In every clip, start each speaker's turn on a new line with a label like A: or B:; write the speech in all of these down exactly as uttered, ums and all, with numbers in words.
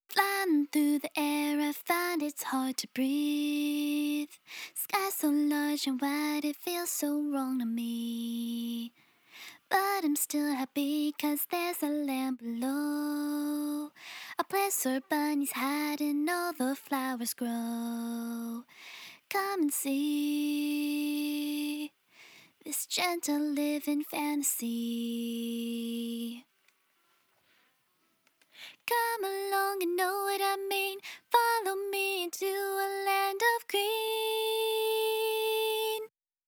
A: Flying through the air, I find it's hard to breathe. Sky so large and wide, it feels so wrong to me. But I'm still happy, cause there's a land below. A place where bunnies hide and all the flowers grow. Come and see this gentle living fantasy. Come along and know what I mean. Follow me into a land of green.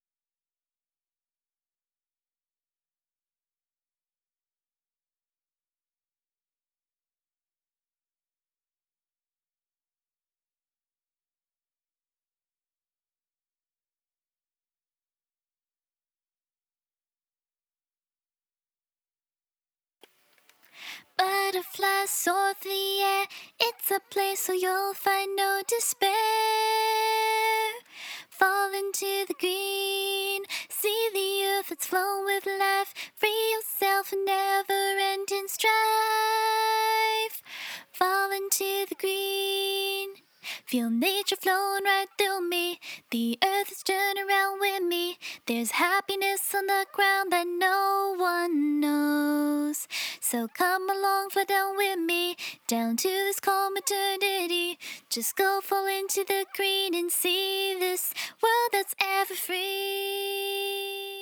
A: Butterflies soar through the air. It's a place where you'll find no despair. Fall into the green. See the earth that's flown with life. Free yourself from never-ending strife. Fall into the green. Feel nature flowing right through me. The earth is turning around with me. There's happiness on the ground that no one knows. So come along, fly down with me, down to this calm eternity. Just go fall into the green and see this world that's ever free.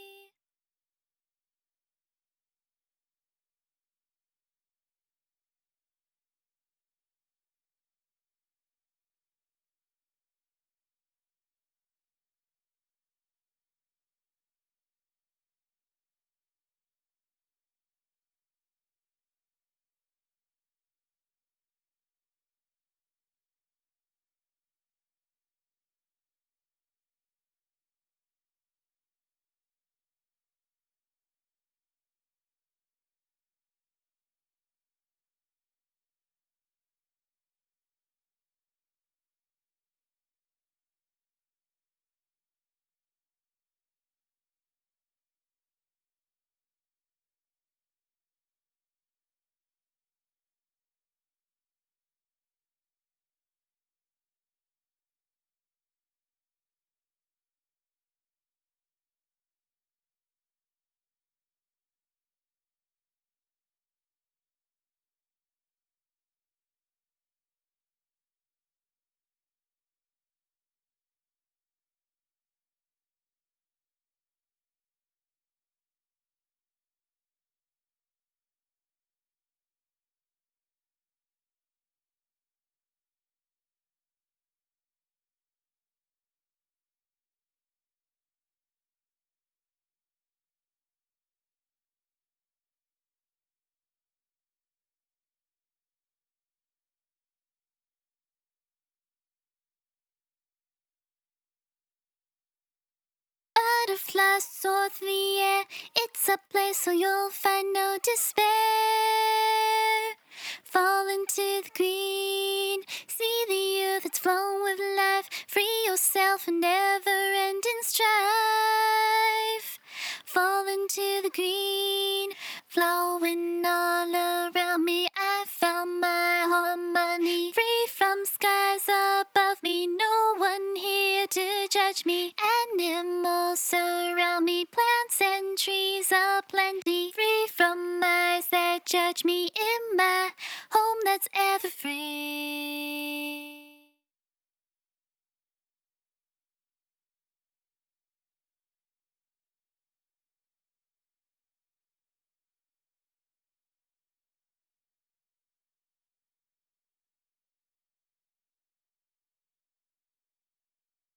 A: Butterflies soar through the air. It's a place where you'll find no despair. Fall into the green. See the earth that's flown with life. Free yourself from never-ending strife. Fall into the green. Flowing all around me, I found my harmony. Free from skies above me, no one here to judge me. Animals surround me, plants and trees aplenty. Free from eyes that judge me in my home that's ever free.